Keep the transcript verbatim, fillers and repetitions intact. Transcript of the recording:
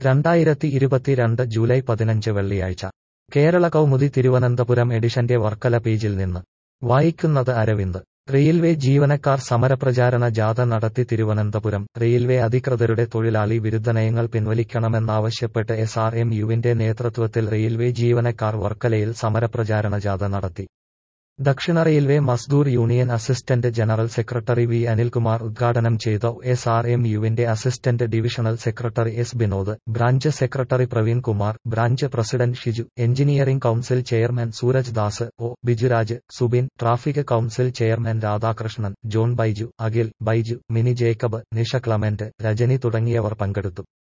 രണ്ടായിരത്തി ഇരുപത്തിരണ്ട് ജൂലൈ പതിനഞ്ച് വെള്ളിയാഴ്ച കേരള കൗമുദി തിരുവനന്തപുരം എഡിഷന്റെ വർക്കല പേജിൽ നിന്ന് വായിക്കുന്നത് അരവിന്ദ്. റെയിൽവേ ജീവനക്കാർ സമരപ്രചാരണ ജാഥ നടത്തി തിരുവനന്തപുരം. റെയിൽവേ അധികൃതരുടെ തൊഴിലാളി വിരുദ്ധ നയങ്ങൾ പിൻവലിക്കണമെന്നാവശ്യപ്പെട്ട് എസ് ആർ എം യുവിന്റെ നേതൃത്വത്തിൽ റെയിൽവേ ജീവനക്കാർ വർക്കലയിൽ സമരപ്രചാരണ ജാഥ നടത്തി. ദക്ഷിണ railway Mazdoor union assistant general secretary V Anilkumar ഉദ്ഘാടനം ചെയ്ത എസ് ആർ എം യുവിന്റെ assistant divisional secretary S Binod, branch secretary Praveen Kumar, branch president Shiju, engineering council chairman Sooraj Das, O Bijuraj, Subin, traffic council chairman Radhakrishnan, John Baiju, Akhil, Baiju, Mini Jacob, Nisha Clement, Rajani തുടങ്ങിയവർ പങ്കെടുത്തു.